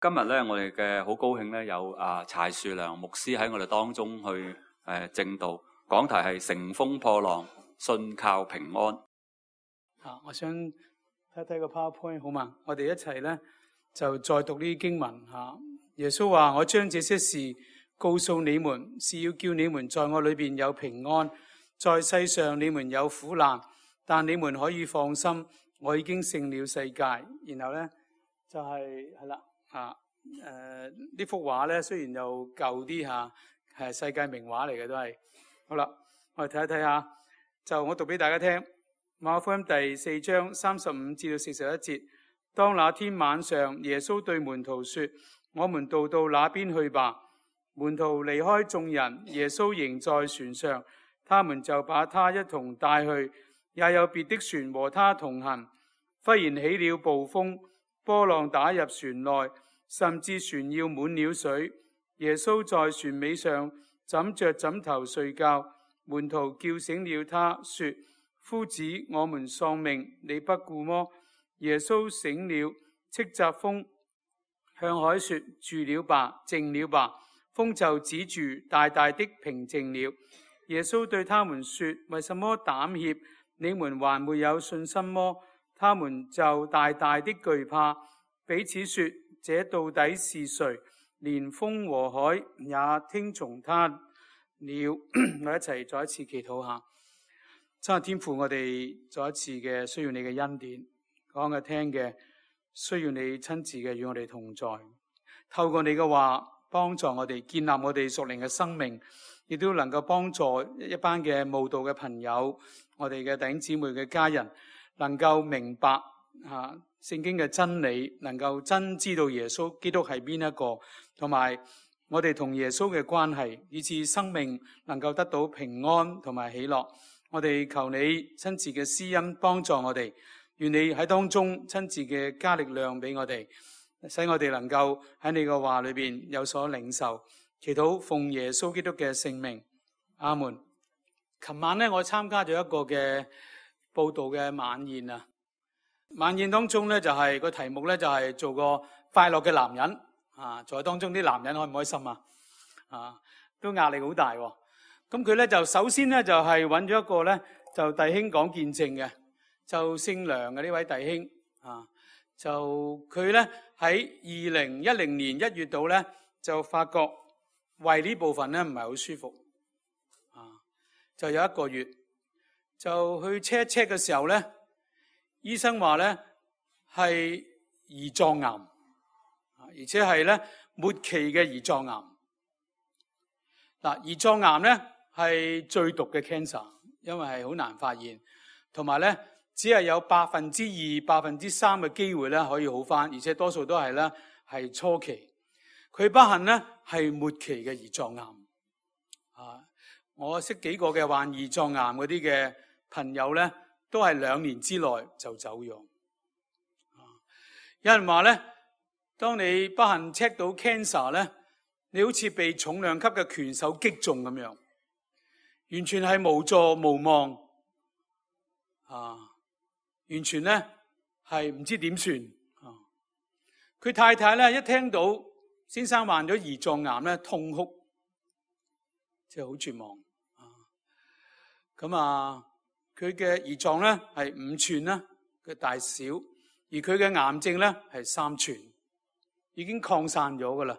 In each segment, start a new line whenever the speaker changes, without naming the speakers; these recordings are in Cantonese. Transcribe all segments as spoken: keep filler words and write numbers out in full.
今日咧，我哋嘅好高興咧，有啊柴樹良牧師喺我哋當中去誒、呃、證道，講題係乘風破浪，信靠平安。
啊，我想睇睇個 PowerPoint 好嘛？我哋一齊咧就再讀呢啲經文吓、啊。耶穌話：我將這些事告訴你們，是要叫你們在我裏邊有平安。在世上你們有苦難，但你們可以放心，我已經勝了世界。然後咧就係係啦。啊，誒、呃、呢幅畫咧雖然又舊啲嚇，係世界名畫嚟嘅都係。好啦，我哋睇一睇下，就我讀俾大家聽。馬可福音第四章三十五至到四十一節。當那天晚上，耶穌對門徒說：我們渡到那邊去吧。門徒離開眾人，耶穌仍在船上，他們就把他一同帶去，也有別的船和他同行。忽然起了暴風，波浪打入船內，甚至船要滿了水。耶穌在船尾上枕着枕頭睡覺，門徒叫醒了他，說：夫子，我們喪命，你不顧麼？耶穌醒了，斥責風，向海說：住了吧，靜了吧。風就止住，大大的平靜了。耶穌對他們說：為什麼膽怯？你們還沒有信心麼？他們就大大的懼怕，彼此說：這到底是誰？連風和海也聽從他了。我一齊再一次祈禱下。真係天父，我哋再一次嘅需要你嘅恩典，講嘅聽嘅需要你親自嘅與我哋同在，透過你嘅話幫助我哋建立我哋屬靈嘅生命，亦都能夠幫助一班嘅慕道嘅朋友，我哋嘅弟兄姊妹嘅家人能夠明白啊聖經嘅真理，能夠真知道耶穌基督係邊一個，同埋我哋同耶穌嘅關係，以致生命能夠得到平安同埋喜樂。我哋求你親自嘅施恩幫助我哋，願你喺當中親自嘅加力量俾我哋，使我哋能夠喺你嘅話裏邊有所領受。祈禱奉耶穌基督嘅聖名，阿門。琴晚咧，我參加咗一個嘅佈道嘅晚宴啊。晚宴當中咧就係、是、個題目咧就係、是、做個快樂嘅男人啊。在當中啲男人開唔開心啊？啊，都壓力好大喎。咁佢咧就首先咧就係揾咗一個咧就弟兄講見證嘅，就姓梁嘅呢位弟兄啊。就佢咧喺二零一零年一月度咧就發覺胃呢部分咧唔係好舒服啊，就有一個月就去 check check 嘅時候咧，醫生話咧係胰臟癌啊，而且係咧末期嘅胰臟癌。嗱，胰臟癌咧係最毒嘅 cancer， 因為係好難發現，同埋咧只係有百分之二、百分之三嘅機會咧可以好返，而且多數都係咧係初期。佢不幸咧係末期嘅胰臟癌啊！我識幾個嘅患胰臟癌嗰啲嘅朋友咧，都係兩年之內就走咗。啊，有人話咧，當你不幸 check 到 cancer 咧，你好似被重量級嘅拳手擊中咁樣，完全係無助無望啊！完全咧係唔知點算啊！佢太太咧一聽到先生患咗胰臟癌咧，痛哭，即係好絕望啊！咁啊，佢嘅胰臟咧係五寸啦嘅大小，而佢嘅癌症咧係三寸，已經擴散咗噶啦。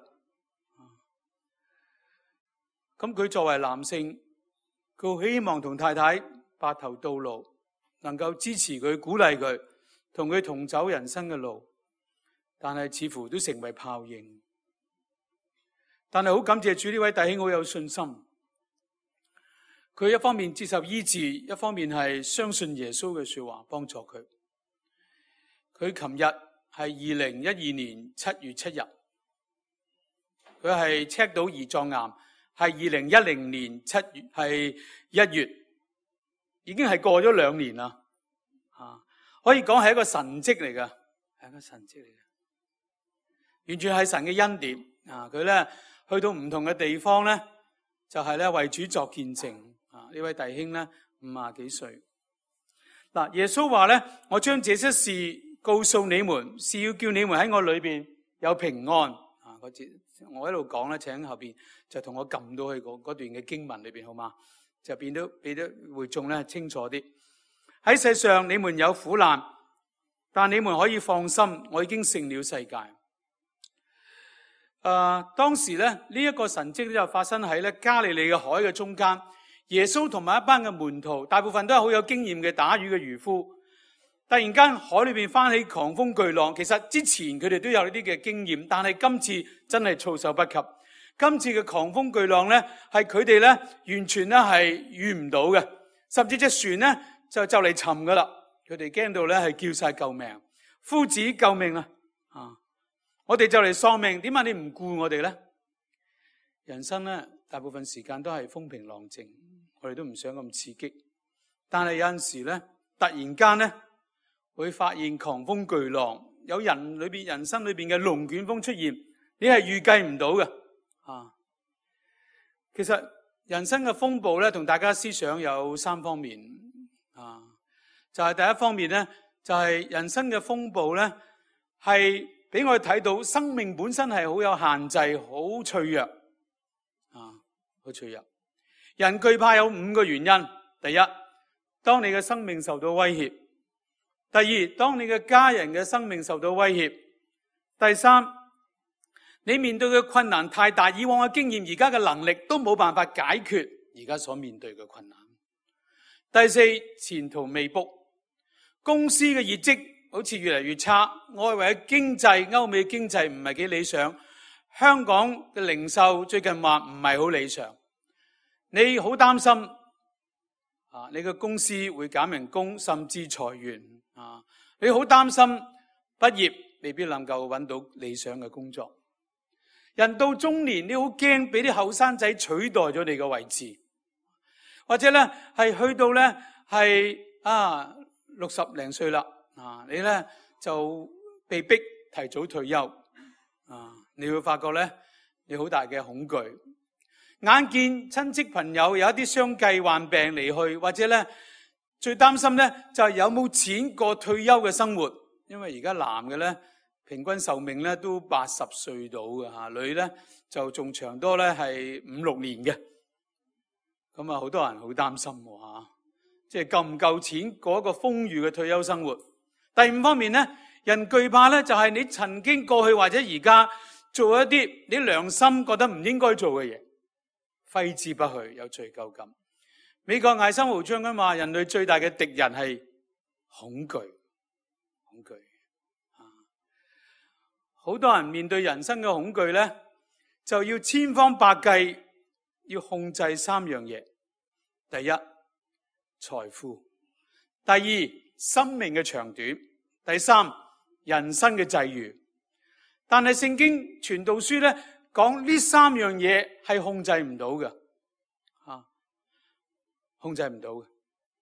咁佢作為男性，佢希望同太太白頭到老，能夠支持佢、鼓勵佢，同佢同走人生嘅路，但係似乎都成為泡影。但係好感謝主，呢位弟兄好有信心，佢一方面接受醫治，一方面係相信耶穌嘅說話幫助佢。佢琴日係二零一二年七月七日，佢係 check 到胰臟癌。係二零一零年七月，係一月，已經係過咗兩年啦，啊，可以講係一個神蹟嚟噶，係一個神蹟嚟嘅，完全係神嘅恩典啊！佢咧去到唔同嘅地方咧，就係咧為主作見證啊！呢位弟兄咧五廿幾歲，嗱，耶穌話咧：我將這些事告訴你們，是要叫你們喺我裏邊有平安啊！嗰節我一路講咧，請後邊就同我撳到去嗰嗰段嘅經文裏邊，好嗎？就變到變到會眾咧清楚啲。喺世上你們有苦難，但你們可以放心，我已經勝了世界。誒、呃，當時咧呢一、這個神蹟就發生喺咧加利利嘅海嘅中間。耶穌同埋一班嘅門徒，大部分都係好有經驗嘅打魚嘅漁夫。突然間海裏邊翻起狂風巨浪，其實之前佢哋都有呢啲嘅經驗，但係今次真係措手不及。今次嘅狂風巨浪咧，係佢哋咧完全咧係遇唔到嘅，甚至隻船咧就就嚟沉噶啦。佢哋驚到咧係叫晒救命，夫子救命啊！啊，我哋就嚟喪命，點解你唔顧我哋咧？人生咧大部分時間都係風平浪靜。我哋都唔想咁刺激，但係有陣時咧，突然間咧會發現狂風巨浪，有人裏邊人生裏邊嘅龍捲風出現，你係預計唔到嘅啊。其實人生嘅風暴咧，同大家思想有三方面啊，就係第一方面咧，就係人生嘅風暴咧，係俾我哋睇到生命本身係好有限制，好脆弱啊，好脆弱。人懼怕有五個原因：第一，當你嘅生命受到威脅；第二，當你嘅家人嘅生命受到威脅；第三，你面對嘅困難太大，以往嘅經驗、而家嘅能力都冇辦法解決而家所面對嘅困難；第四，前途未卜，公司嘅業績好似越嚟越差，外圍嘅經濟、歐美經濟唔係幾理想，香港嘅零售最近話唔係好理想。你好擔心啊！你嘅公司會減人工，甚至裁員啊！你好擔心畢業未必能夠揾到理想嘅工作。人到中年，你好驚俾啲後生仔取代咗你嘅位置，或者咧係去到咧係啊六十零歲啦啊，你咧就被逼提早退休啊！你會發覺咧你好大嘅恐懼。眼見親戚朋友有一啲相繼患病離去，或者咧最擔心咧就係有冇錢過退休嘅生活，因為而家男嘅咧平均壽命咧都八十歲到嘅吓，女咧就仲長多咧係五六年嘅，咁啊好多人好擔心吓，即係夠唔夠錢過一個豐裕嘅退休生活。第五方面咧，人懼怕咧就係你曾經過去或者而家做一啲你良心覺得唔應該做嘅嘢，揮之不去，有罪疚感。美國艾森豪將軍話：人類最大嘅敵人係恐懼，恐懼。好多人面對人生嘅恐懼咧，就要千方百計要控制三樣嘢：第一，財富；第二，生命嘅長短；第三，人生嘅際遇。但係聖經傳道書咧，講呢三樣嘢係控制唔到嘅，啊，控制唔到嘅。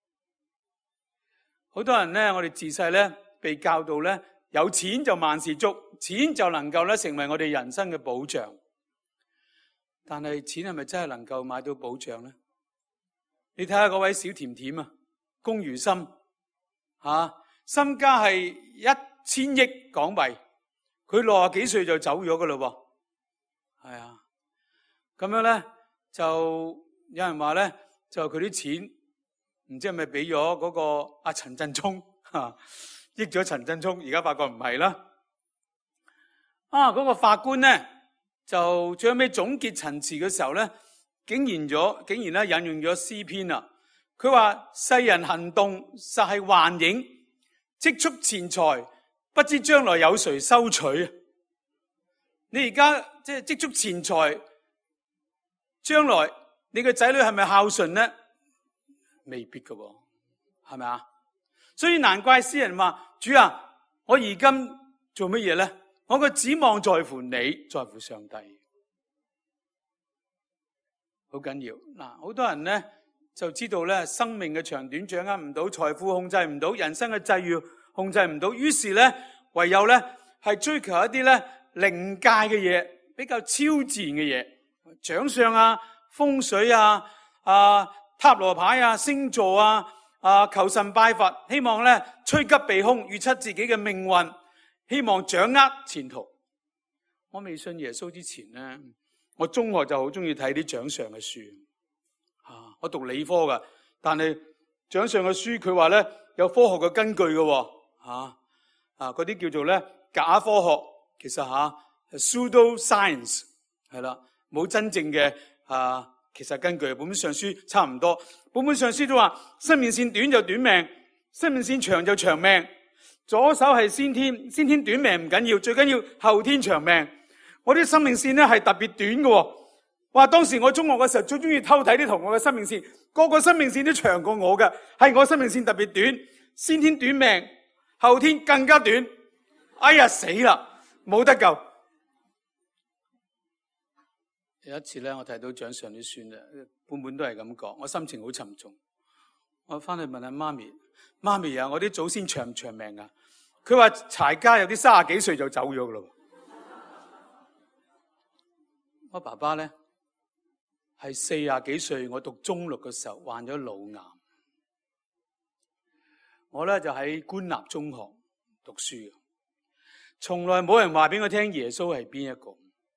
好多人咧，我哋自細咧被教導咧，有錢就萬事足，錢就能夠咧成為我哋人生嘅保障。但係錢係咪真係能夠買到保障咧？你睇下嗰位小甜甜啊，龔如心，吓身家係一千億港幣，佢六十幾歲就走咗噶啦喎。係啊，咁樣咧就有人話咧，就佢啲錢唔知係咪俾咗嗰個阿陳振聰吓，益咗陳振聰，而家發覺唔係啦。啊，嗰個法官咧就最後尾總結陳詞嘅時候咧，竟然咗，竟然咧引用咗詩篇啊。佢話世人行動實係幻影，積蓄錢財，不知將來有誰收取。你而家即係積蓄錢財，將來你嘅仔女係咪孝順咧？未必噶，係咪啊？所以難怪詩人話：主啊，我而今做乜嘢咧？我嘅指望在乎你，在乎上帝，好緊要。嗱，好多人咧就知道咧，生命嘅長短掌握唔到，財富控制唔到，人生嘅際遇控制唔到，於是咧唯有咧係追求一啲咧靈界嘅嘢，比較超自然嘅嘢，掌相啊、風水啊、啊塔羅牌啊、星座啊、啊求神拜佛，希望咧趨吉避凶，預測自己嘅命運，希望掌握前途。 我未信耶穌之前咧，我中學就好中意睇啲掌上嘅書。啊，我讀理科噶，但係掌上嘅書佢話咧有科學嘅根據嘅，吓啊嗰啲叫做咧假科學，其實吓 pseudo science 係啦，冇真正嘅啊其實根據。本本上書差唔多，本本上書都話生命線短就短命，生命線長就長命。左手係先天，先天短命唔緊要，最緊要後天長命。我啲生命線咧係特別短嘅。哇！當時我中學嘅時候最中意偷睇啲同學嘅生命線，個個生命線都長過我嘅，係我生命線特別短，先天短命，後天更加短。哎呀死啦，冇得救！有一次咧，我睇到掌上啲書啦，本本都係咁講，我心情好沉重。我翻去問下媽咪，媽咪啊，我啲祖先長唔長命啊？佢話柴家有啲三十幾歲就走咗噶啦。我爸爸咧係四十幾歲，我讀中六嘅時候患咗腦癌。我咧就喺官立中學讀書，從來冇人話俾我聽耶穌係邊一個。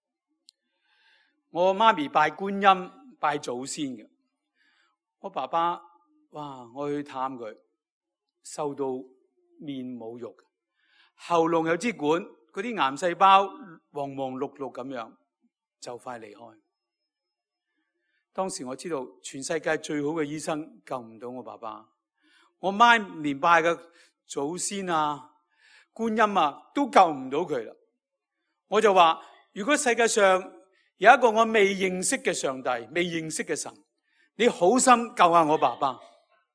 我媽咪拜觀音、拜祖先嘅。我爸爸，哇！我去探佢，瘦到面冇肉，喉嚨有支管，嗰啲癌細胞黃黃綠綠咁樣，就快離開。當時我知道全世界最好嘅醫生救唔到我爸爸，我媽連拜嘅祖先啊、觀音啊都救唔到佢啦。我就話：如果世界上有一個我未認識嘅上帝、未認識嘅神，你好心救下我爸爸。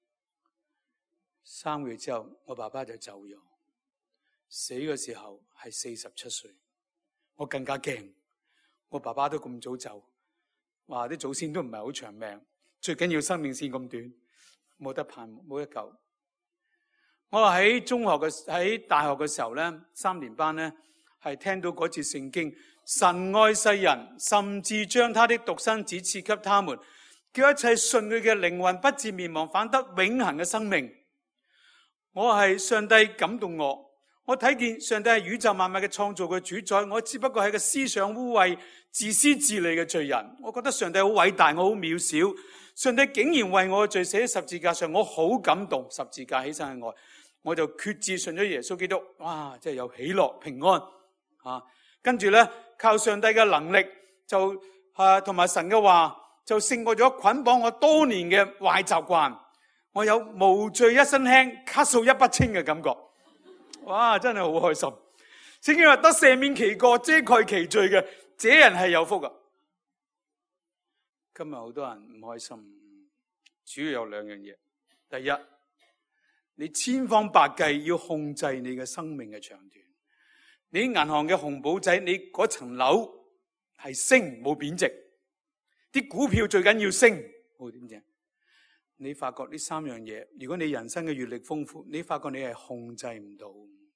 三個月之後，我爸爸就走咗，死嘅時候係四十七歲。我更加驚，我爸爸都咁早走，話啲祖先都唔係好長命，最緊要生命線咁短，冇得盼，冇得救。我話喺中學嘅喺大學嘅時候咧，三年班咧係聽到嗰節聖經，神愛世人，甚至將他的獨生子賜給他們，叫一切信佢嘅靈魂不至滅亡，反得永恆嘅生命。我係上帝感動我，我睇見上帝係宇宙萬物嘅創造嘅主宰，我只不過係個思想污穢、自私自利嘅罪人。我覺得上帝好偉大，我好渺小。上帝竟然為我嘅罪死喺十字架上，我好感動。十字架犧牲嘅愛，我就決志信咗耶穌基督。哇！真係有喜樂平安啊！跟住咧，靠上帝嘅能力就啊，同埋神嘅話，就勝過咗捆綁我多年嘅壞習慣。我有無罪一身輕，卡數一筆清嘅感覺。哇！真係好開心。聖經話得赦免其過、遮蓋其罪嘅，這人係有福噶。今日好多人唔開心，主要有兩樣嘢。第一，你千方百計要控制你嘅生命嘅長短。你銀行嘅紅簿仔，你嗰層樓係升冇貶值，啲股票最緊要升冇點啫。你發覺呢三樣嘢，如果你人生嘅閱歷豐富，你發覺你係控制唔到。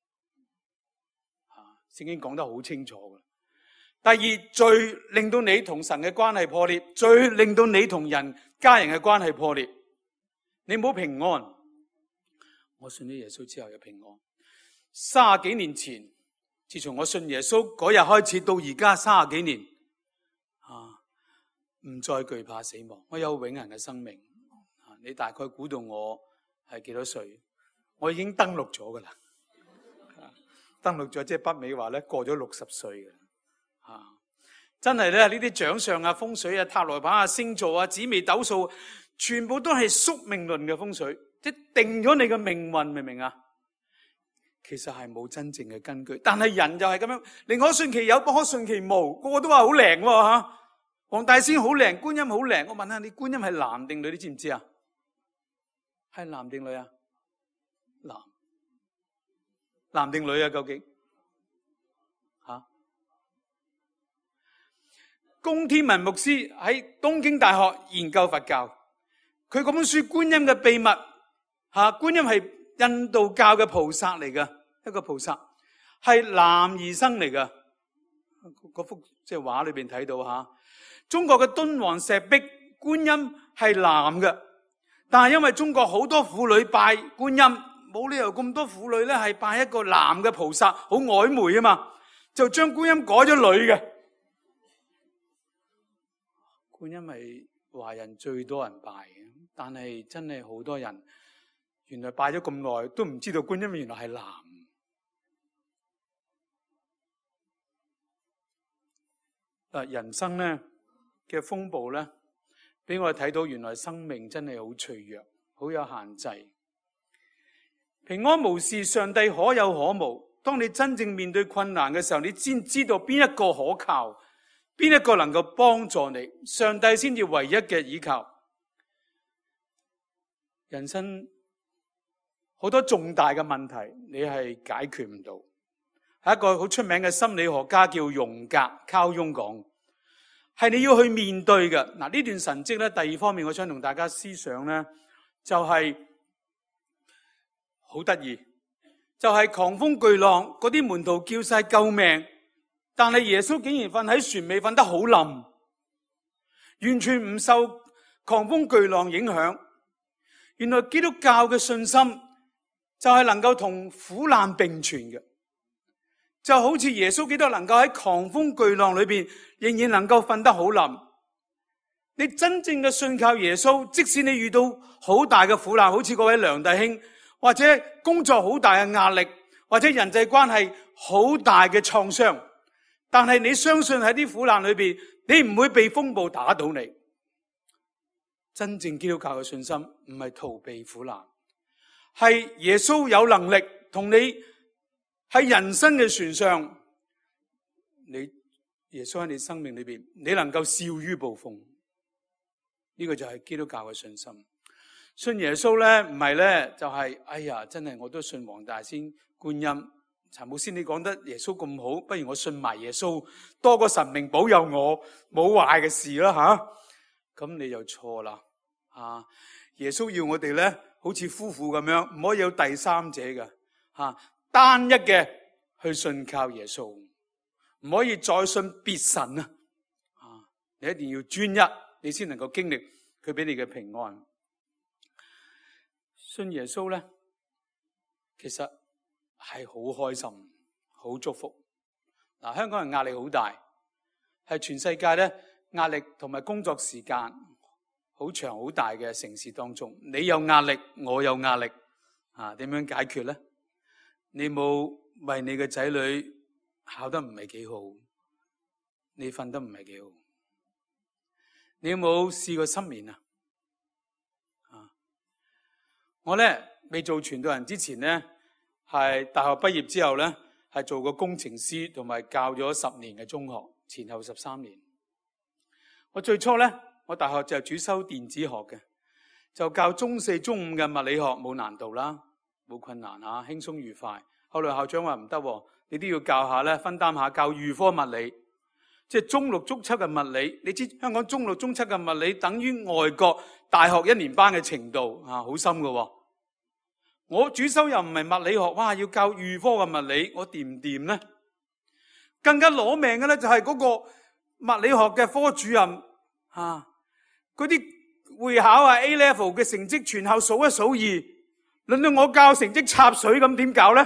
啊，聖經講得好清楚噶。第二，最令到你同神嘅關係破裂，最令到你同人家人嘅關係破裂，你冇平安。我信咗耶穌之後有平安。三十幾年前，自從我信耶穌嗰日開始到而家三十幾年，啊，唔再懼怕死亡，我有永恆嘅生命。你大概估到我係幾多歲？我已經登錄咗噶啦，登錄咗即係北美話咧過咗六十歲嘅，啊，真係咧呢啲掌相啊、風水啊、塔羅牌啊、星座啊、紫微斗數，全部都係宿命論嘅風水，即係定咗你嘅命運，明唔明啊？其實係冇真正嘅根據，但係人就係咁樣，寧可信其有，不可信其無，個個都話好靈喎吓，黃大仙好靈，觀音好靈。我問下你，觀音係男定女？你知唔知啊？係男定女啊？男，男定女啊？究竟吓？龔天文牧師喺東京大學研究佛教，佢嗰本書《觀音嘅秘密》吓，觀音係印度教嘅菩薩嚟噶，一個菩薩係男兒生嚟噶。嗰幅即係畫裏邊睇到吓，中國嘅敦煌石壁觀音係男嘅。但係因為中國好多婦女拜觀音，冇理由咁多婦女咧係拜一個男嘅菩薩，好曖昧啊嘛。 就將觀音改咗女嘅。觀音係華人最多人拜嘅，但係真係好多人原來拜咗咁耐都唔知道觀音原來係男。嗱，人生咧嘅風暴咧，俾我哋睇到原來生命真係好脆弱，好有限制。平安無事，上帝可有可無。當你真正面對困難嘅時候，你先知道邊一個可靠，邊一個能夠幫助你，上帝先至唯一嘅依靠。人生好多重大嘅問題，你係解決唔到。係一個好出名嘅心理學家叫榮格，卡翁講，係你要去面對嘅。嗱，呢段神蹟咧，第二方面我想同大家思想咧，就係好得意，就係狂風巨浪，嗰啲門徒叫晒救命，但係耶穌竟然瞓喺船尾，瞓得好冧，完全唔受狂風巨浪影響。原來基督教嘅信心就係能夠同苦難並存嘅。就好似耶穌基督能夠喺狂風巨浪裏邊仍然能夠瞓得好冧。你真正嘅信靠耶穌，即使你遇到好大嘅苦難，好似嗰位梁弟兄，或者工作好大嘅壓力，或者人際關係好大嘅創傷，但係你相信喺啲苦難裏邊，你唔會被風暴打倒你。真正基督教嘅信心唔係逃避苦難，係耶穌有能力同你喺人生嘅船上，你耶穌喺你生命裏邊，你能夠笑於暴風，呢個就係基督教嘅信心。信耶穌咧，唔係咧就係、是、哎呀，真係我都信黃大仙觀音。陳牧師你講得耶穌咁好，不如我信埋耶穌，多個神明保佑我冇壞嘅事啦吓。咁、啊、你就錯啦啊！耶穌要我哋咧，好似夫婦咁樣，唔可以有第三者嘅吓。啊單一嘅去信靠耶穌，唔可以再信別神啊！啊，你一定要專一，你先能夠經歷佢俾你嘅平安。信耶穌咧，其實係好開心、好祝福。嗱、啊，香港人壓力好大，係全世界咧壓力同埋工作時間好長、好大嘅城市當中，你有壓力，我有壓力，啊，點樣解決咧？你冇為你嘅仔女考得唔係幾好，你瞓得唔係幾好，你有冇試過失眠啊？啊，我咧未做傳道人之前咧，係大學畢業之後咧，係做過工程師，同埋教咗十年嘅中學，前後十三年。我最初咧，我大學就主修電子學嘅，就教中四、中五嘅物理學，冇難度啦。冇困難吓，輕鬆愉快。後來校長話唔得，你都要教下咧，分擔下教預科物理，即係中六、中七嘅物理。你知香港中六、中七嘅物理等於外國大學一年班嘅程度啊，好深㗎。我主修又唔係物理學，哇，要教預科嘅物理，我掂唔掂咧？更加攞命嘅咧，就係嗰個物理學嘅科主任啊，嗰啲會考啊 A level 嘅成績全校數一數二。輪到我教成績插水咁點搞咧？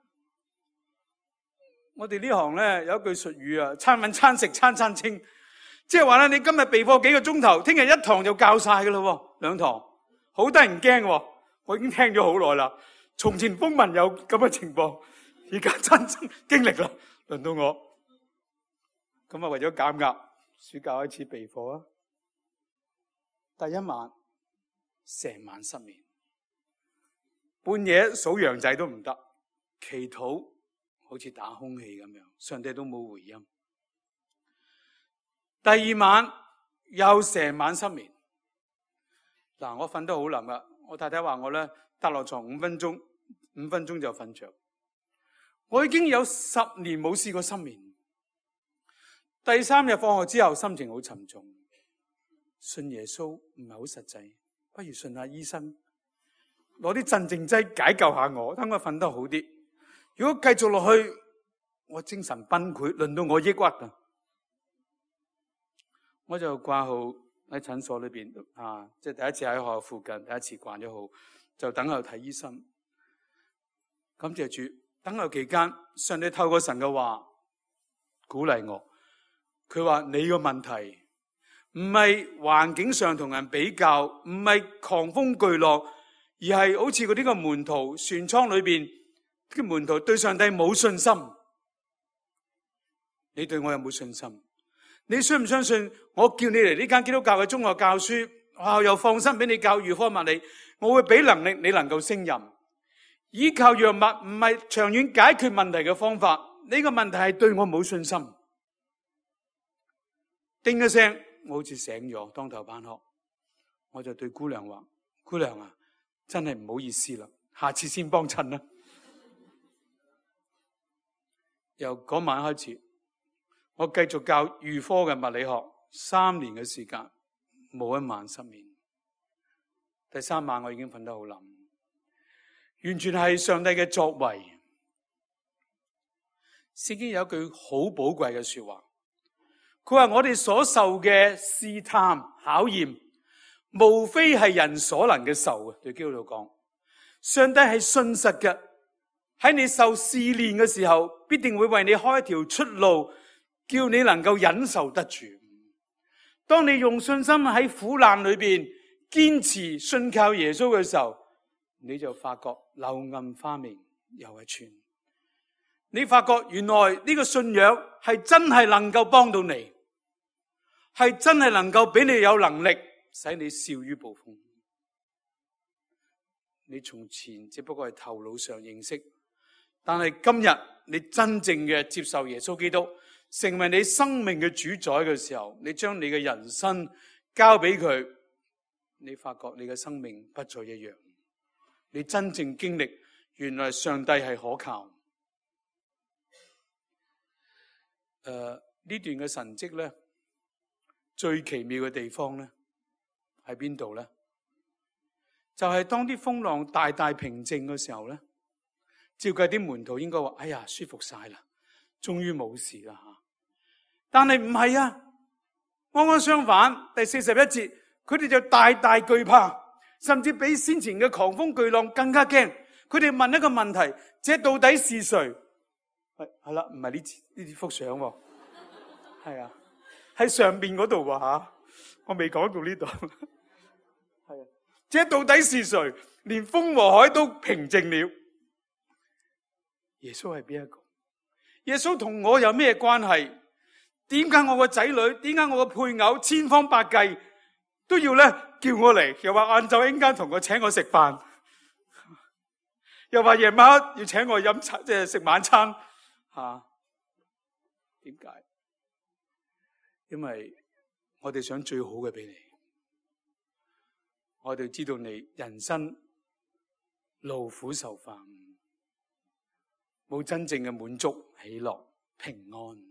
我哋呢行咧有一句俗語啊，餐搵餐食餐餐清，即係話咧，你今日備課幾個鐘頭，聽日一堂就教晒噶咯，兩堂好得人驚。我已經聽咗好耐啦，從前風聞有咁嘅情況，而家真正經歷啦，輪到我。咁啊，為咗減壓，暑假開始備課啊，第一晚成晚失眠。半夜數羊仔都唔得，祈禱好似打空氣咁樣，上帝都冇回音。第二晚又成晚失眠。嗱，我瞓得好冧啦，我太太話我咧，搭落床五分鐘，五分鐘就瞓着。我已經有十年冇試過失眠。第三日放學之後，心情好沉重，信耶穌唔係好實際，不如信下醫生。攞啲鎮靜劑解救下我，等我瞓得好啲。如果繼續落去，我精神崩潰，輪到我抑鬱啊！我就掛號喺診所裏邊啊，即係第一次喺學校附近，第一次掛咗號，就等候睇醫生。感謝主，等候期間，上帝透過神嘅話鼓勵我。佢話你個問題唔係環境上同人比較，唔係狂風巨浪，而係好似嗰啲個門徒船艙裏邊啲門徒對上帝冇信心。你對我有冇信心？你相唔相信我叫你嚟呢間基督教嘅中學教書，學校又放心俾你教預科物理，我會俾能力你能夠勝任。依靠藥物唔係長遠解決問題嘅方法，呢個問題係對我冇信心。叮一聲，我好似醒咗，當頭棒喝，我就對姑娘話：姑娘啊，真係唔好意思啦，下次先幫襯啦。由嗰晚開始，我繼續教預科嘅物理學，三年嘅時間，冇一晚失眠。第三晚我已經瞓得好冧，完全係上帝嘅作為。聖經有一句好寶貴嘅說話。佢話我哋所受嘅試探考驗，無非係人所能嘅受嘅。對基督徒講，上帝係信實嘅，喺你受試煉嘅時候，必定會為你開一條出路，叫你能夠忍受得住。當你用信心喺苦難裏邊堅持信靠耶穌嘅時候，你就發覺柳暗花明又一村。你發覺原來呢個信仰係真係能夠幫到你，係真係能夠俾你有能力使你笑於暴風。你從前只不過係頭腦上認識，但係今日你真正嘅接受耶穌基督，成為你生命嘅主宰嘅時候，你將你嘅人生交俾佢，你發覺你嘅生命不再一樣。你真正經歷原來上帝係可靠。誒、呃，呢段嘅神蹟咧，最奇妙嘅地方咧喺邊度咧？就係、是、當啲風浪大大平靜嘅時候咧，照計啲門徒應該話：哎呀，舒服晒啦，終於冇事啦吓。但係唔係啊，啱啱相反。第四十一節，佢哋就大大懼怕，甚至比先前嘅狂風巨浪更加驚。佢哋問一個問題：這到底是誰？係係啦，唔係呢呢啲幅相喎，係啊，喺上邊嗰度喎吓，我未講到呢度，係啊，這到底是誰？連風和海都平靜了。耶穌係邊一個？耶穌同我有咩關係？點解我個仔女？點解我個配偶千方百計都要咧叫我嚟？又話晏晝一陣間同我請我食飯，又話夜晚要請我飲茶，即係食晚餐。吓，點解？因為我哋想最好嘅俾你，我哋知道你人生勞苦受煩，冇真正嘅滿足、喜樂、平安。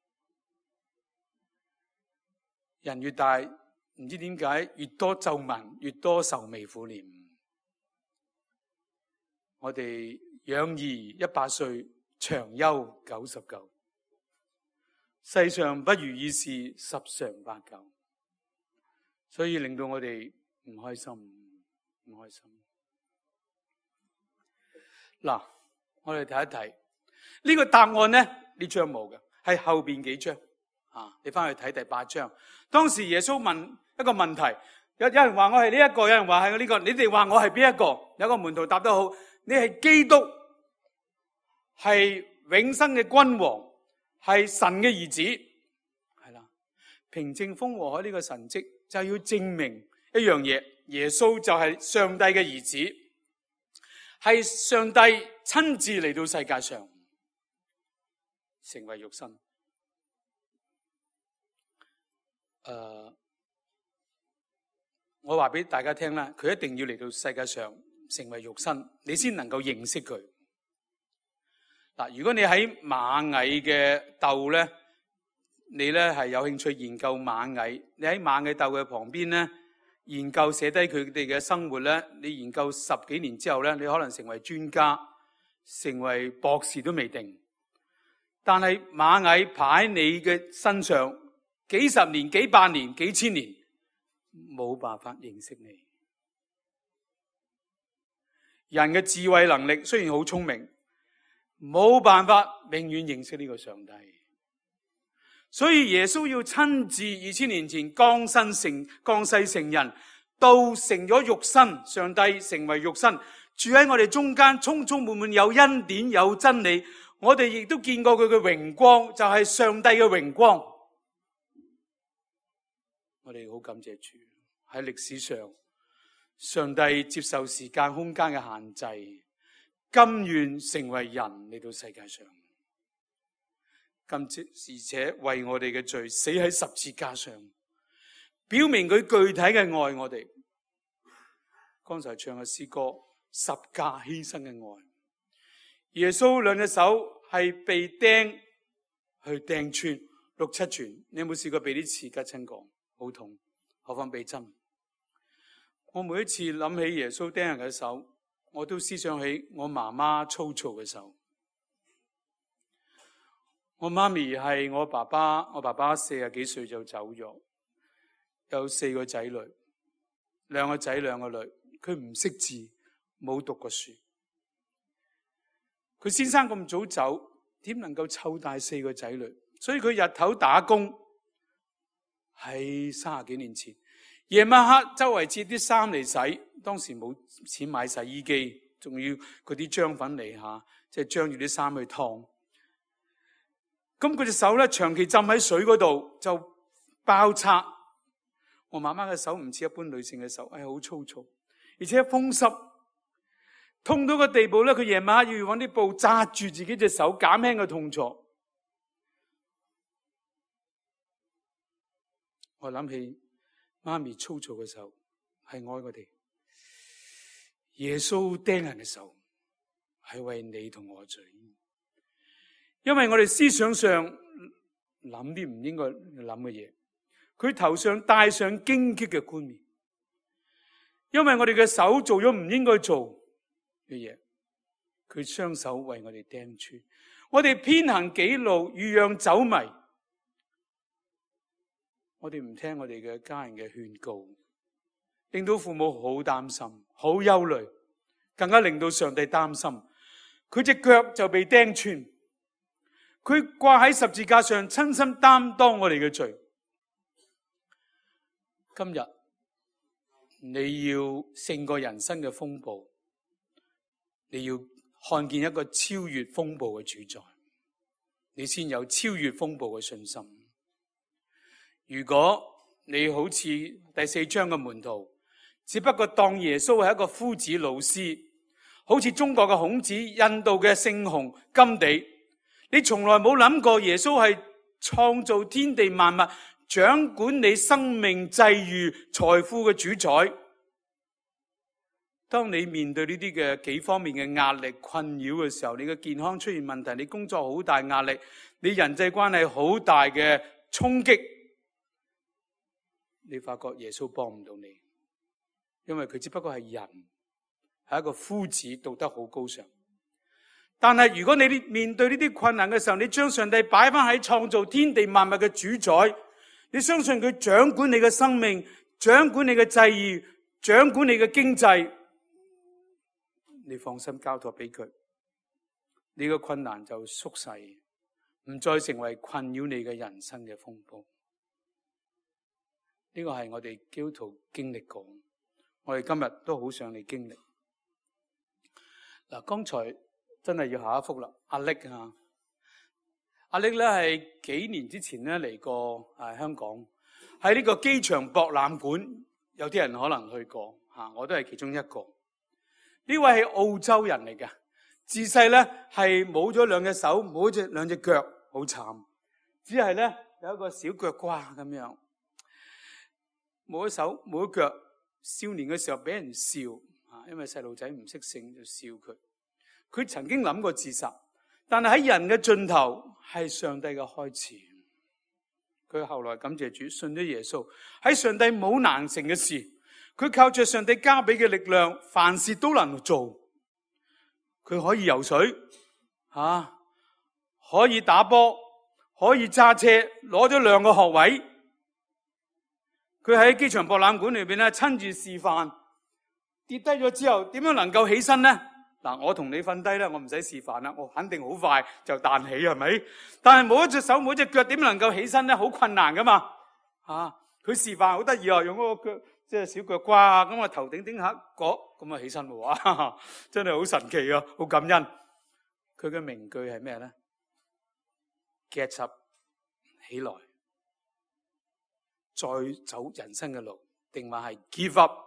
人越大，唔知點解越多皺紋，越多愁眉苦臉。我哋養兒一百歲，長憂九十九，世上不如意事十常八九，所以令到我哋唔開心，唔開心。嗱，我哋睇一睇呢個答案咧，呢張冇嘅，係後邊幾張啊，你翻去睇第八章。當時耶穌問一個問題，有有人話我係呢一個，有人話係我呢個，你哋話我係邊一個？有一個門徒答得好，你係基督，係永生嘅君王，係神嘅兒子，係啦。平靜風和海呢個神蹟就要證明一樣嘢，耶穌就係上帝嘅兒子，係上帝親自嚟到世界上，成為肉身。誒、uh，我話俾大家聽啦，佢一定要嚟到世界上成為肉身，你先能夠認識佢。嗱，如果你喺螞蟻嘅竇咧，你咧係有興趣研究螞蟻，你喺螞蟻竇嘅旁邊咧，研究寫低佢哋嘅生活咧，你研究十幾年之後咧，你可能成為專家，成為博士都未定。但係螞蟻爬喺你嘅身上，幾十年、幾百年、幾千年，冇辦法認識你。人嘅智慧能力雖然好聰明，冇辦法永遠認識呢個上帝。 所以耶穌要親自二千年前降生成降世成人，道成咗肉身，上帝成為肉身，住喺我哋中間，充充滿滿有恩典有真理。我哋亦都見過佢嘅榮光，就係上帝嘅榮光。我哋好感謝主，喺歷史上，上帝接受時間空間嘅限制，甘願成為人嚟到世界上，而且為我哋嘅罪死喺十字架上，表明佢具體嘅愛我哋。剛才唱嘅詩歌，十架犧牲嘅愛。耶穌兩隻手係被釘去釘穿六七寸，你有冇試過被啲刺吉親過？好痛，何況被針。我每一次諗起耶穌釘人嘅手，我都思想起我媽媽粗糙嘅手。我媽咪係我爸爸，我爸爸四十幾歲就走咗，有四個仔女，兩個仔兩個女，佢唔識字，冇讀過書。佢先生咁早走，點能夠湊大四個仔女？所以佢日頭打工，喺三十幾年前，夜晚黑周圍切啲衫嚟洗，當時冇錢買洗衣機，仲要嗰啲漿粉嚟下，即係漿住啲衫去燙。咁佢隻手咧長期浸喺水嗰度就爆拆。我媽媽嘅手唔似一般女性嘅手，係好粗糙，而且風濕。痛到個地步咧，佢夜晚要揾啲布紮住自己隻手，減輕個痛楚。我諗起媽咪粗糙嘅手係愛我哋，耶穌釘人嘅手係為你同我罪，因為我哋思想上諗啲唔應該諗嘅嘢，佢頭上戴上荊棘嘅冠冕，因為我哋嘅手做咗唔應該做嘅嘢，佢雙手為我哋釘穿，我哋偏行己路，如羊走迷，我哋唔聽我哋嘅家人嘅勸告，令到父母好擔心，好憂慮，更加令到上帝擔心。佢隻腳就被釘穿，佢掛喺十字架上，親身擔當我哋嘅罪。今日你要勝過人生嘅風暴，你要看見一個超越風暴嘅主宰，你先有超越風暴嘅信心。如果你好似第四章嘅門徒，只不過當耶穌係一個夫子老師，好似中國嘅孔子、印度嘅聖雄甘地，你從來冇諗過耶穌係創造天地萬物、掌管你生命際遇財富嘅主宰。當你面對呢啲嘅幾方面嘅壓力困擾嘅時候，你嘅健康出現問題，你工作好大壓力，你人際關係好大嘅衝擊，你發覺耶穌幫唔到你，因為佢只不過係人，係一個夫子，道德好高尚。但係如果你面對呢啲困難嘅時候，你將上帝擺翻喺創造天地萬物嘅主宰，你相信佢掌管你嘅生命，掌管你嘅際遇，掌管你嘅經濟，你放心交託俾佢，你嘅困難就縮細，唔再成為困擾你嘅人生嘅風暴。呢個係我哋基督徒經歷過，我哋今日都好想你經歷。嗱，剛才真係要下一幅啦，阿力啊，阿力咧係幾年之前咧嚟過啊香港，喺呢個機場博覽館，有啲人可能去過吓，我都係其中一個。呢位係澳洲人嚟嘅，自細咧係冇咗兩隻手，冇咗兩隻腳，好慘，只係咧有一個小腳瓜咁樣，冇咗手冇咗腳。少年嘅時候俾人笑，因為細路仔唔識性就笑佢。佢曾經諗過自殺，但係喺人嘅盡頭係上帝嘅開始。佢後來感謝主，信咗耶穌，喺上帝冇難成嘅事。佢靠着上帝加俾嘅力量，凡事都能做。佢可以游水，吓、啊、可以打波，可以揸車，攞咗兩個學位。佢喺機場博覽館裏邊咧親自示範，跌低咗之後點樣能夠起身呢？ 嗱，我同你瞓低咧，我唔使示範啦，我肯定好快就彈起，係咪？但係冇一隻手冇一隻腳，點能夠起身咧？好困難噶嘛。啊，佢示範好得意啊，用嗰個腳即係小腳瓜啊，咁啊頭頂頂下嗰咁啊起身喎，哇！真係好神奇啊，好感恩。佢嘅名句係咩咧？Get up，起來，再走人生嘅路，定話係 give up？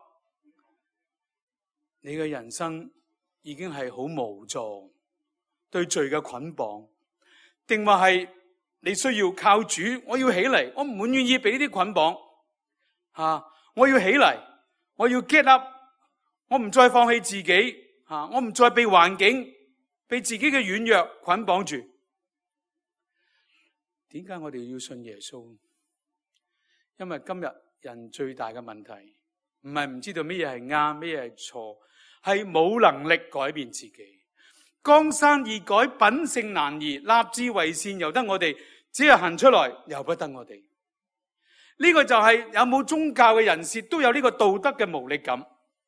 你嘅人生已經係好無助，對罪嘅捆綁，定話係你需要靠主？我要起嚟，我唔滿願意俾呢啲捆綁吓，我要起嚟，我要 get up， 我唔再放棄自己吓，我唔再被環境、被自己嘅軟弱捆綁住。點解我哋要信耶穌？因為今日人最大嘅問題唔係唔知道咩嘢係啱，咩嘢係錯，係冇能力改變自己。江山易改，品性難移，立志為善由得我哋，只係行出來由不得我哋。呢、這個就係有冇宗教嘅人士都有呢個道德嘅無力感。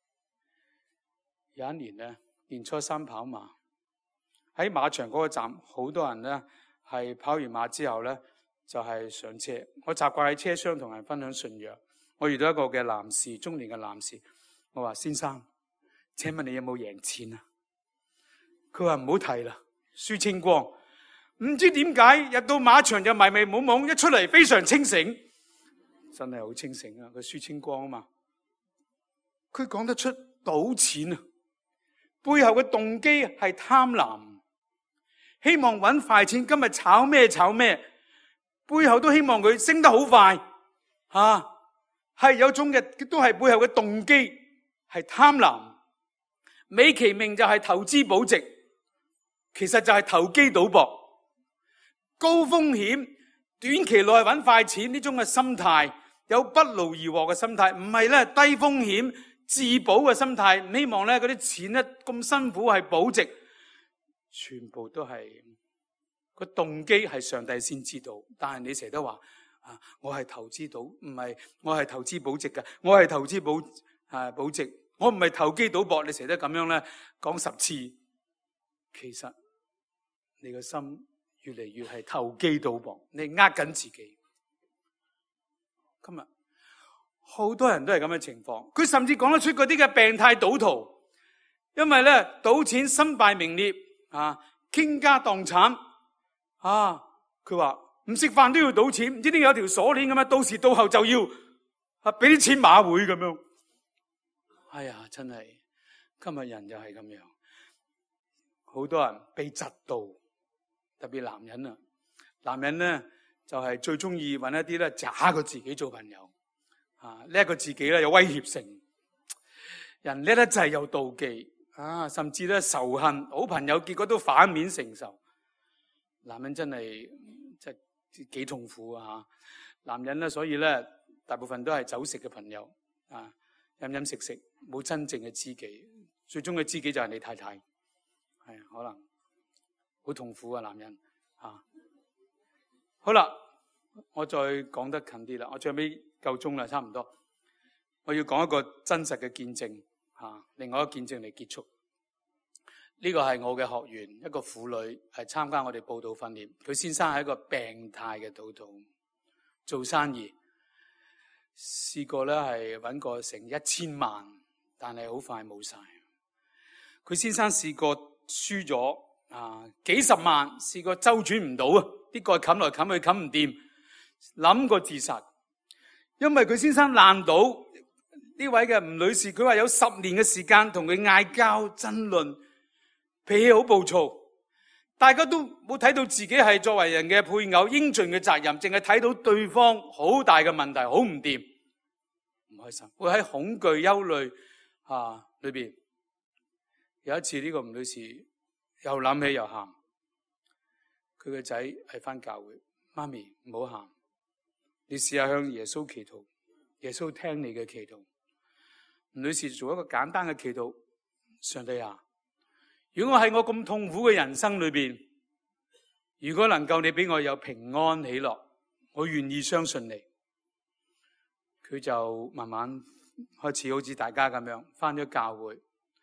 有一年呢，年初三跑馬，喺馬場嗰個站，好多人呢係跑完馬之後呢，就係上車。我習慣喺車廂同人分享信仰。我遇到一個嘅男士，中年嘅男士，我話：先生，請問你有冇贏錢啊？佢話唔好提啦，輸清光。唔知點解入到馬場就迷迷懵懵，一出嚟非常清醒，真係好清醒啊！佢輸清光啊嘛。佢講得出賭錢啊，背後嘅動機係貪婪，希望揾快錢。今日炒咩炒咩，背後都希望佢升得好快吓。係有種嘅，都係背後嘅動機係貪婪，美其名就係投資保值，其實就係投機賭博，高風險，短期內揾快錢呢種嘅心態，有不勞而獲嘅心態，唔係咧低風險自保嘅心態，唔希望咧嗰啲錢咧咁辛苦係保值，全部都係個動機係上帝先知道，但係你成日都話。啊！我係投資到，唔係我係投資保值嘅，我係投資保啊保值，我唔係投機賭博。你成日都咁樣咧講十次，其實你個心越嚟越係投機賭博，你呃緊自己。今日好多人都係咁嘅情況，佢甚至講得出嗰啲嘅病態賭徒，因為咧賭錢身敗名裂啊，傾家蕩產啊，佢話。唔食飯都要賭錢，唔知點解有條鎖鏈咁樣，到時到後就要啊俾啲錢馬會咁樣。哎呀，真係今日人就係咁樣，好多人被嫉妒，特別男人啊，男人咧就係、是、最中意揾一啲咧渣過自己做朋友，啊叻過自己咧有威脅性，人叻得滯有妒忌啊，甚至咧仇恨好朋友，結果都反面承受。男人真係即係。幾痛苦啊！男人咧，所以咧，大部分都係酒食嘅朋友啊，飲飲食食，冇真正嘅知己。最終嘅知己就係你太太，係可能好痛苦啊！男人啊，好啦，我再講得近啲啦，我最尾夠鐘啦，差唔多。我要講一個真實嘅見證啊，另外一個見證嚟結束。呢個係我嘅學員，一個婦女係參加我哋佈道訓練。佢先生係一個病態嘅賭徒，做生意試過咧係揾過成一千萬，但係好快冇晒。佢先生試過輸咗啊幾十萬，試過周轉唔到啊，啲蓋冚來冚去冚唔掂，諗過自殺。因為佢先生爛賭，呢位嘅吳女士，佢話有十年嘅時間同佢嗌交爭論。脾氣好暴躁，大家都冇睇到自己係作為人嘅配偶應盡嘅責任，淨係睇到對方好大嘅問題，好唔掂，唔開心，會喺恐懼、憂慮啊裏邊。有一次呢個吳女士又諗起又喊，佢個仔係返教會，媽咪唔好喊，你試下向耶穌祈禱，耶穌聽你嘅祈禱。吳女士做一個簡單嘅祈禱，上帝啊！如果我喺我咁痛苦嘅人生裏邊，如果能夠你俾我有平安喜樂，我願意相信你。佢就慢慢開始好似大家咁樣返咗教會，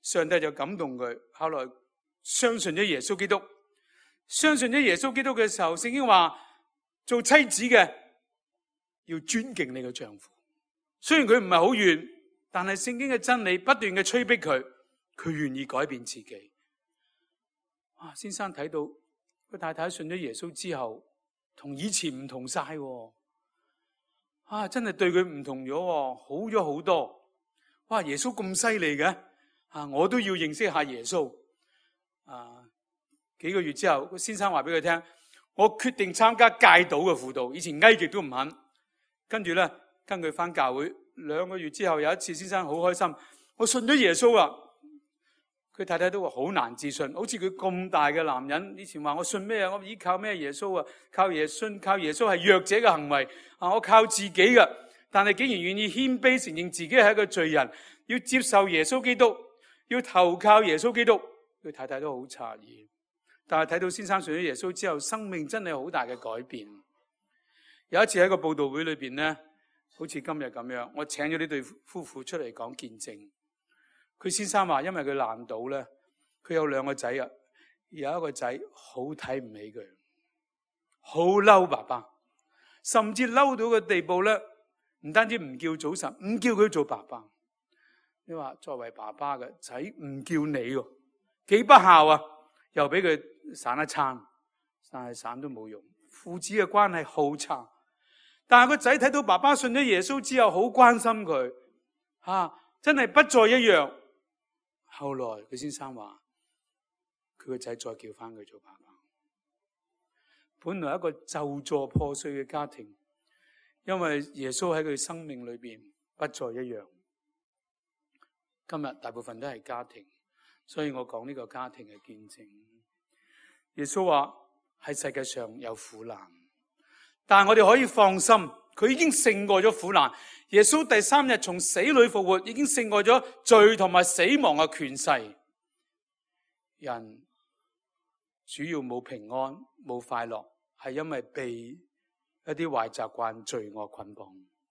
上帝就感動佢，後來相信咗耶穌基督。相信咗耶穌基督嘅時候，聖經話做妻子嘅要尊敬你嘅丈夫。雖然佢唔係好遠，但係聖經嘅真理不斷嘅催逼佢，佢願意改變自己。啊，先生睇到佢太太信咗耶穌之後，同以前唔同晒，啊，真係對佢唔同咗，好咗好多。哇，耶穌咁犀利嘅，啊，我都要認識下耶穌。啊，幾個月之後，個先生話俾佢聽，我決定參加戒賭嘅輔導，以前挨極都唔肯。跟住咧，跟佢翻教會，兩個月之後有一次，先生好開心，我信咗耶穌啦。佢太太都話好難置信，好似佢咁大嘅男人，以前話我信咩啊？我依靠咩耶穌啊？靠耶穌，靠耶穌係弱者嘅行為啊！我靠自己嘅，但係竟然願意謙卑承認自己係一個罪人，要接受耶穌基督，要投靠耶穌基督。佢太太都好詫異，但係睇到先生信咗耶穌之後，生命真係好大嘅改變。有一次喺個佈道會裏邊咧，好似今日咁樣，我請咗呢對夫婦出嚟講見證。佢先生話，因為佢爛賭咧，佢有兩個仔啊，有一個仔好睇唔起佢，好嬲爸爸，甚至嬲到個地步咧，唔單止唔叫早晨，唔叫佢做爸爸。你話作為爸爸嘅仔唔叫你喎，幾不孝啊！又俾佢散一餐，但係散都冇用，父子嘅關係好差。但係個仔睇到爸爸信咗耶穌之後，好關心佢，啊，真係不再一樣。後來佢先生話，佢個仔再叫翻佢做爸爸。本來一個咒詛破碎嘅家庭，因為耶穌喺佢生命裏邊不再一樣。今日大部分都係家庭，所以我講呢個家庭嘅見證。耶穌話喺世界上有苦難，但係我哋可以放心，佢已經勝過咗苦難。耶穌第三日從死裏復活，已經勝過咗罪同埋死亡嘅權勢。人主要冇平安冇快樂，係因為被一啲壞習慣罪惡捆綁。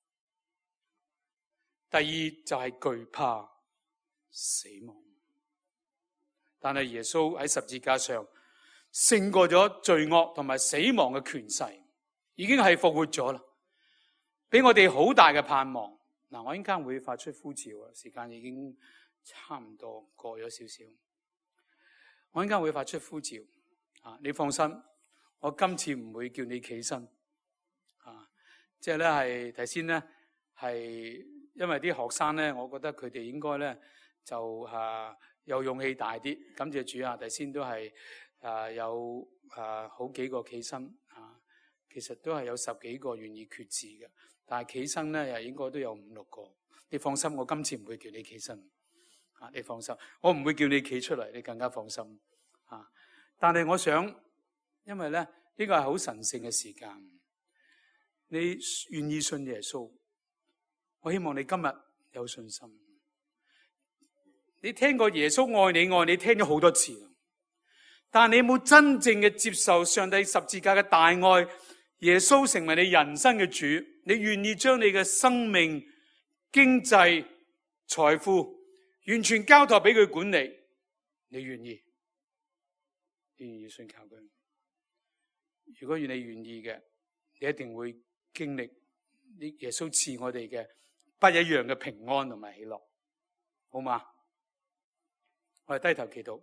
第二就係懼怕死亡，但係耶穌喺十字架上勝過咗罪惡同埋死亡嘅權勢，已經係復活咗啦，俾我哋好大嘅盼望。嗱，我應該會發出呼召啊，時間已經差唔多過咗少少。我應該會發出呼召啊，你放心，我今次唔會叫你起身啊，即係咧係頭先咧係因為啲學生咧，我覺得佢哋應該咧就啊有勇氣大啲。感謝主啊，頭先都係啊有啊好幾個起身啊，其實都係有十幾個願意決志嘅。但係起身咧，又應該都有五六個。你放心，我今次唔會叫你起身，啊，你放心，我唔會叫你企出嚟，你更加放心，啊。但係我想，因為咧呢個係好神聖嘅時間，你願意信耶穌，我希望你今日有信心。你聽過耶穌愛你愛你，聽咗好多次，但係你有冇真正嘅接受上帝十字架嘅大愛？耶穌成為你人生嘅主，你願意將你嘅生命、經濟、財富完全交託俾佢管理？你願意？你願意信靠佢？如果願你願意嘅，你一定會經歷耶穌賜我哋嘅不一樣嘅平安同埋喜樂，好嗎？我哋低頭祈禱，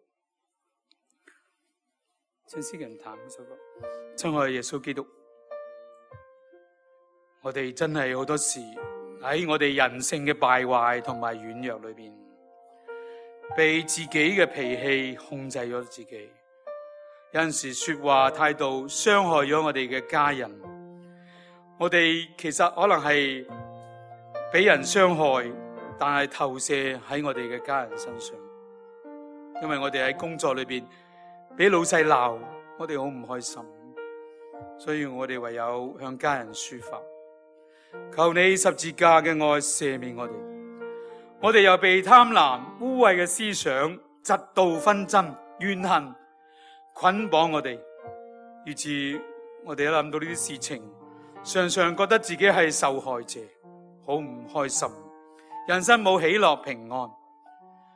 請詩人彈呢首歌。親愛的耶穌基督，我哋真係好多時喺我哋人性嘅敗壞同埋軟弱裏邊，被自己嘅脾氣控制咗自己。有陣時說話態度傷害咗我哋嘅家人，我哋其實可能係俾人傷害，但係投射喺我哋嘅家人身上。因為我哋喺工作裏邊俾老細鬧，我哋好唔開心，所以我哋唯有向家人抒發。求你十字架嘅愛赦免我哋，我哋又被貪婪、污穢嘅思想、嫉妒、紛爭、怨恨捆綁我哋，以致我哋一諗到呢啲事情，常常覺得自己係受害者，好唔開心，人生冇喜樂平安。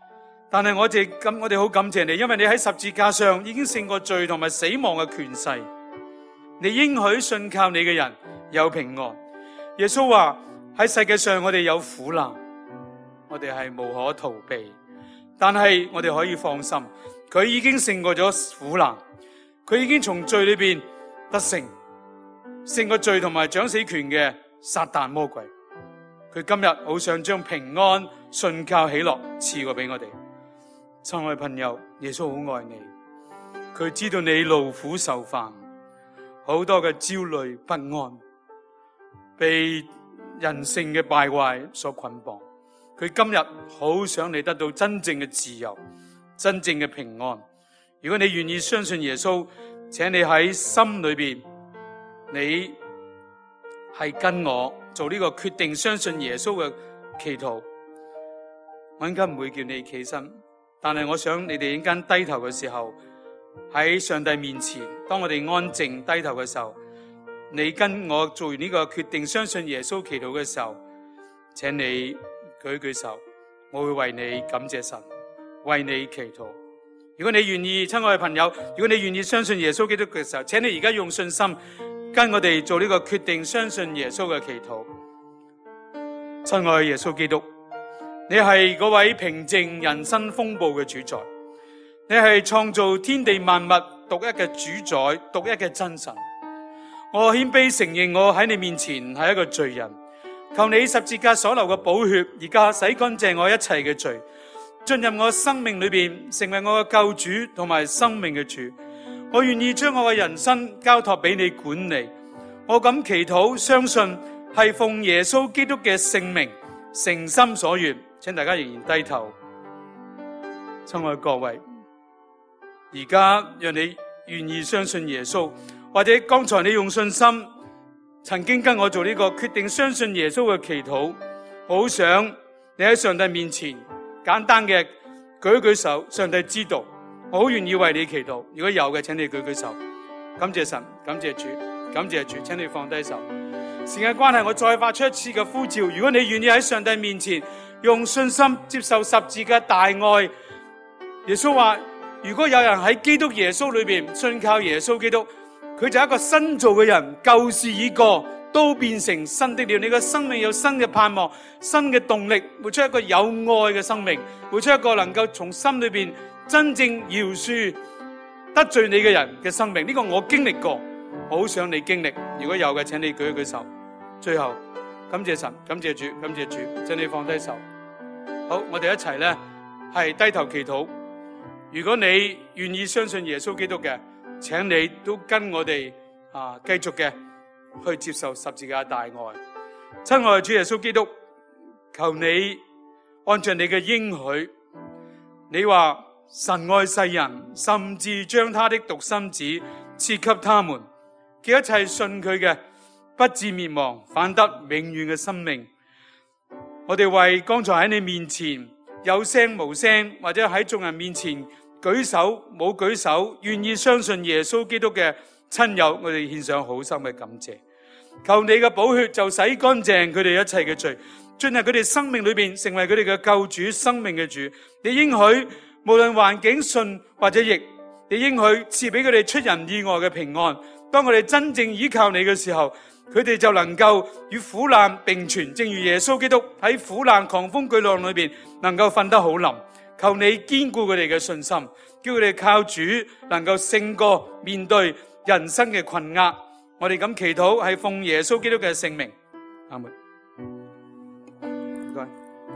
但係我哋咁，我哋好感謝你，因為你喺十字架上已經勝過罪同埋死亡嘅權勢。你應許信靠你嘅人有平安。耶穌話喺世界上我哋有苦難，我哋係無可逃避，但係我哋可以放心，佢已經勝過咗苦難，佢已經從罪裏邊得勝，勝過罪同埋掌死權嘅撒旦魔鬼。佢今日好想將平安、信靠、喜樂賜過俾我哋。親愛朋友，耶穌好愛你，佢知道你勞苦受煩，好多嘅焦慮不安，被人性嘅敗壞所捆綁。佢今日好想你得到真正嘅自由，真正嘅平安。如果你願意相信耶穌，請你喺心裏邊，你係跟我做呢個決定相信耶穌嘅祈禱。我應該唔會叫你起身，但係我想你哋應該低頭嘅時候，喺上帝面前，當我哋安靜低頭嘅時候，你跟我做完呢個決定相信耶穌祈禱嘅時候，請你舉一舉手，我會為你感謝神，為你祈禱。如果你願意，親愛嘅朋友，如果你願意相信耶穌基督嘅時候，請你而家用信心跟我哋做呢個決定相信耶穌嘅祈禱。親愛嘅耶穌基督，你係嗰位平靜人生風暴嘅主宰，你係創造天地萬物獨一嘅主宰，獨一嘅真神。我謙卑承認我喺你面前係一個罪人，求你十字架所流嘅寶血而家洗乾淨我一切嘅罪，進入我生命裏邊，成為我嘅救主同埋生命嘅主。我願意將我嘅人生交託俾你管理。我咁祈禱相信係奉耶穌基督嘅聖名，誠心所願。請大家仍然低頭。親愛各位，而家讓你願意相信耶穌，或者剛才你用信心曾經跟我做呢個決定相信耶穌嘅祈禱，我好想你喺上帝面前簡單嘅舉一舉手，上帝知道，我好願意為你祈禱。如果有嘅，請你舉舉手。感謝神，感謝主，感謝主，請你放低手。時間關係，我再發出一次嘅呼召。如果你願意喺上帝面前用信心接受十字嘅大愛，耶穌話，如果有人喺基督耶穌裏邊信靠耶穌基督，佢就係一個新造嘅人，舊事已過，都變成新的了。你嘅生命有新嘅盼望，新嘅動力，活出一個有愛嘅生命，活出一個能夠從心裏邊真正饒恕得罪你嘅人嘅生命。呢個我經歷過，我好想你經歷。如果有嘅，請你舉一舉手。最後，感謝神，感謝主，感謝主，請你放低手。好，我哋一齊咧係低頭祈禱。如果你願意相信耶穌基督嘅，請你都跟我哋啊繼續嘅去接受十字架大愛。親愛的主耶穌基督，求你按照你嘅應許，你話神愛世人，甚至將他的獨生子賜給他們，叫一切信佢嘅不至滅亡，反得永遠嘅生命。我哋為剛才喺你面前有聲無聲，或者喺眾人面前舉手冇舉手，願意相信耶穌基督嘅親友，我哋獻上好心嘅感謝。求你嘅寶血就洗乾淨佢哋一切嘅罪，進入佢哋生命裏邊，成為佢哋嘅救主，生命嘅主。你應許無論環境順或者逆，你應許賜俾佢哋出人意外嘅平安。當我哋真正依靠你嘅時候，佢哋就能夠與苦難並存，正如耶穌基督喺苦難狂風巨浪裏邊能夠瞓得好冧。求你堅固佢哋嘅信心，叫佢哋靠主能夠勝過面對人生嘅困厄。我哋咁祈禱係奉耶穌基督嘅聖名，阿門。唔該。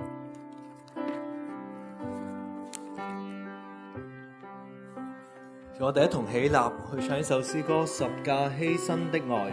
我哋一同起立去唱一首詩歌《十架犧牲的愛》。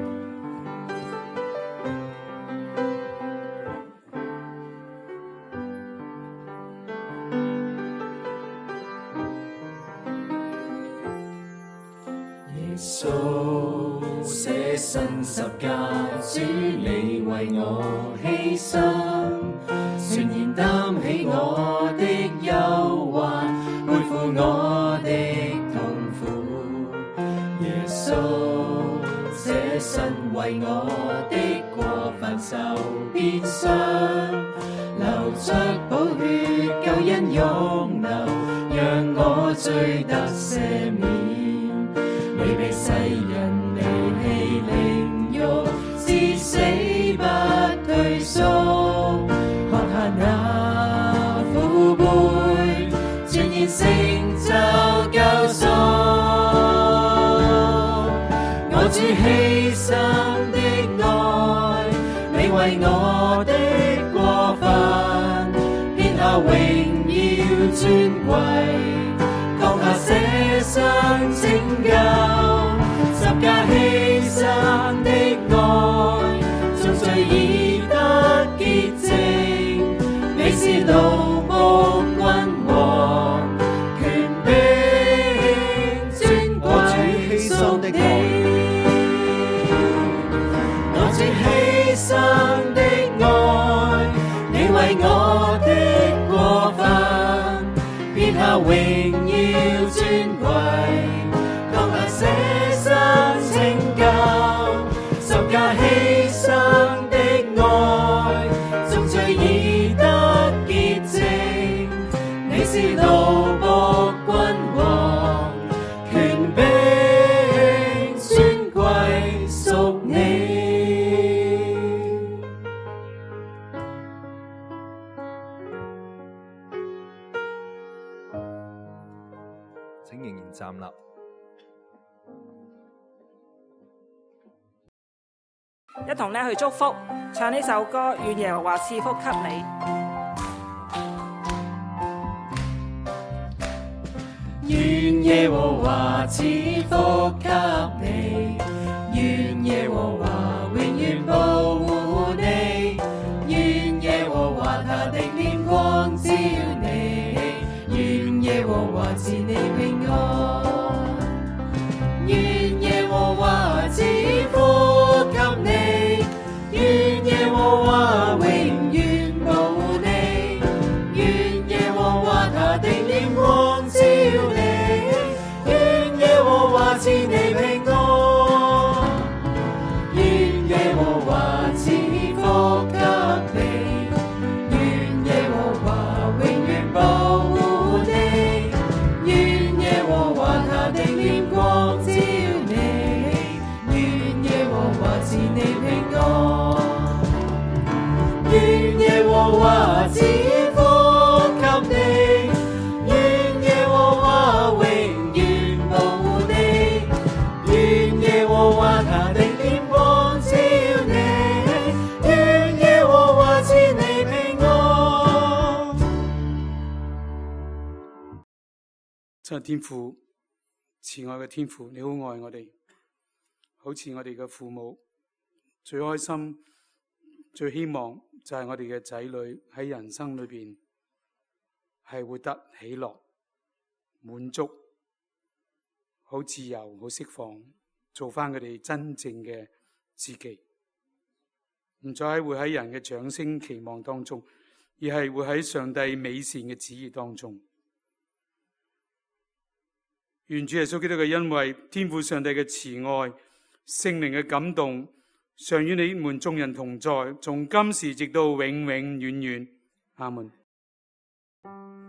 數捨身十架，主你為我犧牲，全然擔起我的憂患，背負我的痛苦。耶穌捨身為我的過犯受鞭傷，流着寶血恩湧流，讓我罪得赦免。你被世人離棄凌辱，至死不退縮，喝下那苦杯，全然成就救贖。我主犧牲的愛，你為我的過犯，撇下榮耀尊貴，降下捨身拯救，十架犧牲的愛，眾罪已得潔淨。你是奴僕君王，權柄尊貴屬你。我主犧牲的愛，你為我的過犯，撇下榮耀尊貴，降下捨身拯救，十架犧牲的愛，眾罪已得潔淨。你是奴僕君王，權柄尊貴屬你。
請仍然站立。
一同咧去祝福，唱呢首歌，願耶和華賜福給你。
願耶和華賜福給你，願耶和華永遠保護你，願耶和華他的臉光照你，願耶和華賜你平安，願耶和華賜福給你，願耶和華永遠保護你，願耶和華他的臉光照你，願耶和華賜你平安，願耶和華賜福給你，願耶和華永遠保護你，願耶和華他的臉光照你，願耶和華賜你平安，願耶和華賜福給你，願耶和華永遠保護你，願耶和華他的臉光照你，願耶和華賜你平安。
真係天父，慈愛嘅天父，你好愛我哋，好似我哋嘅父母，最開心、最希望就係我哋嘅仔女喺人生裏邊係活得喜樂、滿足、好自由、好釋放，做翻佢哋真正嘅自己，唔再係活喺人嘅掌聲期望當中，而係活喺上帝美善嘅旨意當中。願主耶穌基督嘅恩惠、天父上帝嘅慈愛、聖靈嘅感動，常與你們眾人同在，從今時直到永永遠遠。阿門。